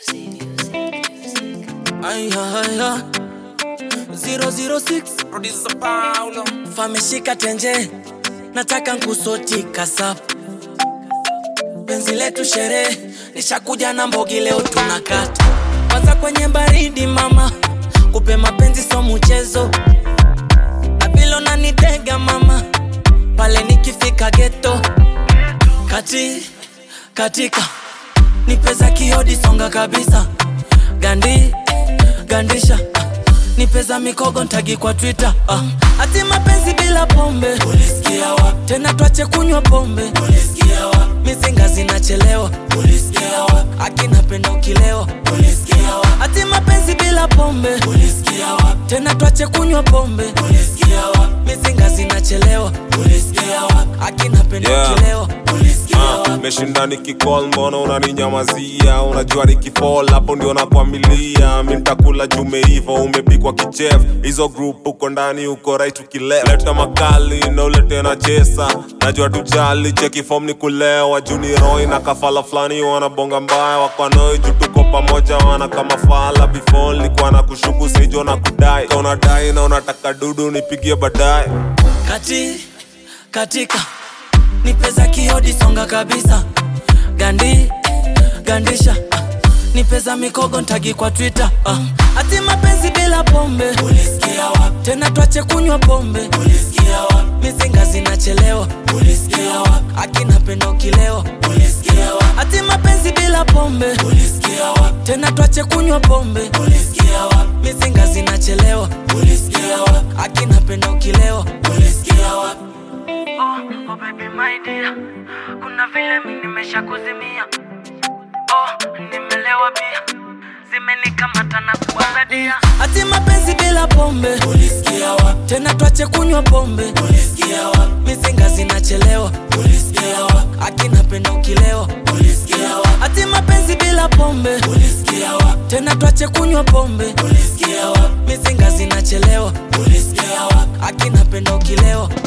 Ay, ay, ay. 006 Producer Paulo fameshika tenje, nataka nkusoti kasap. Penzi letu sherehe, nishakuja na mbogi leo tunakata. Kwanza kwenye baridi mama, kupe mapenzi so mchezo. Na bilo nanitega mama, pale nikifika ghetto. Katika nipeza kiodi songa kabisa. Gandisha nipeza mikogo ntagi kwa Twitter. Ati mapenzi bila pombe, ulisikia wapi? Tena tuache kunywa pombe, ulisikia wapi? Mizinga zinachelewa, ulisikia wapi? Akina penda ukilewa, ulisikia wapi? Ati mapenzi bila pombe, ulisikia wapi? Tena tuache kunywa pombe, ulisikia wapi? Mizinga zinachelewa, ulisikia wapi? Akina penda ukilewa, ulisikia wapi? Meshinda nikicall mbona unaninyamazia? Unajua nikifall hapo ndio nakwamilia. Mimi nitakula jume hivyo umepikwa kichef. Hizo group uko ndani uko right ukileft. Leta makali na ulete na chesa. Najua tujali cheki form ni kulewa. Juni Roy na kafala flani wanabonga mbaya. Wakwanoi juu tuko pamoja wana kama fala. Before nilikuwa na kushuku saijo na kudai. Kau unadai na unataka dudu nipigie baadaye. Katika nipeza kiodi songa kabisa. Gandisha nipeza mikogo ntagi kwa Twitter. Ati mapenzi bila pombe, ulisikia wapi? Tena tuache kunywa pombe, ulisikia wapi? Mizinga zinachelewa, ulisikia wapi? Akina penda ukilewa, ulisikia wapi? Ati mapenzi bila pombe, ulisikia wapi? Tena tuache kunywa pombe, ulisikia wapi? Mizinga zinachelewa, ulisikia wapi? Akina penda ukilewa, ulisikia wapi? Oh baby my dear, kuna vile mimi nimeshakuzimia. Oh nimelewa pia, zimenikamata na kuwazadia. Ati mapenzi bila pombe, ulisikia wapi? Tena tuache kunywa pombe, ulisikia wapi? Mizinga zinachelewa, ulisikia wapi? Akina penda ukilewa, ulisikia wapi? Ati mapenzi bila pombe, ulisikia wapi? Tena tuache kunywa pombe, ulisikia wapi? Mizinga zinachelewa, ulisikia wapi? Akina penda ukilewa.